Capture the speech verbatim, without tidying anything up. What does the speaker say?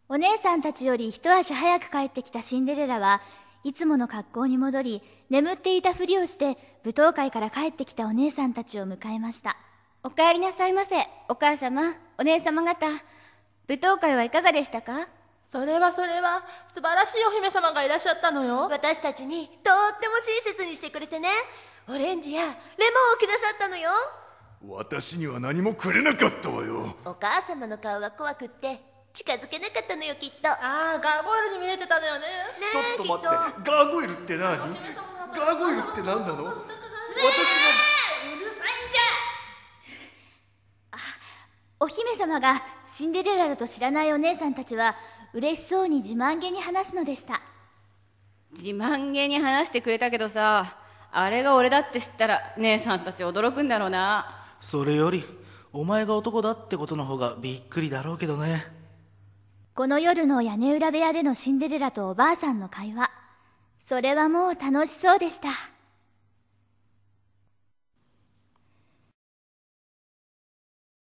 お姉さんたちより一足早く帰ってきたシンデレラはいつもの格好に戻り、眠っていたふりをして舞踏会から帰ってきたお姉さんたちを迎えました。 お帰りなさいませ、お母様、お姉様方。舞踏会はいかがでしたか？ それはそれは素晴らしいお姫様がいらっしゃったのよ。 私たちにとっても親切にしてくれてね。オレンジやレモンをくださったのよ。 私には何もくれなかったわよ。 お母様の顔が怖くって近づけなかったのよ、きっと。 ああ、ガーゴイルに見えてたのよね。 ねちょっと待って、ガーゴイルって何？ガーゴイルって何なの？私の。 うるさいんじゃ。 お姫様がシンデレラだと知らないお姉さんたちは嬉しそうに自慢げに話すのでした。 自慢げに話してくれたけどさ、あれが俺だって知ったら姉さんたち驚くんだろうな。 それよりお前が男だってことの方がびっくりだろうけどね。 この夜の屋根裏部屋でのシンデレラとおばあさんの会話、それはもう楽しそうでした。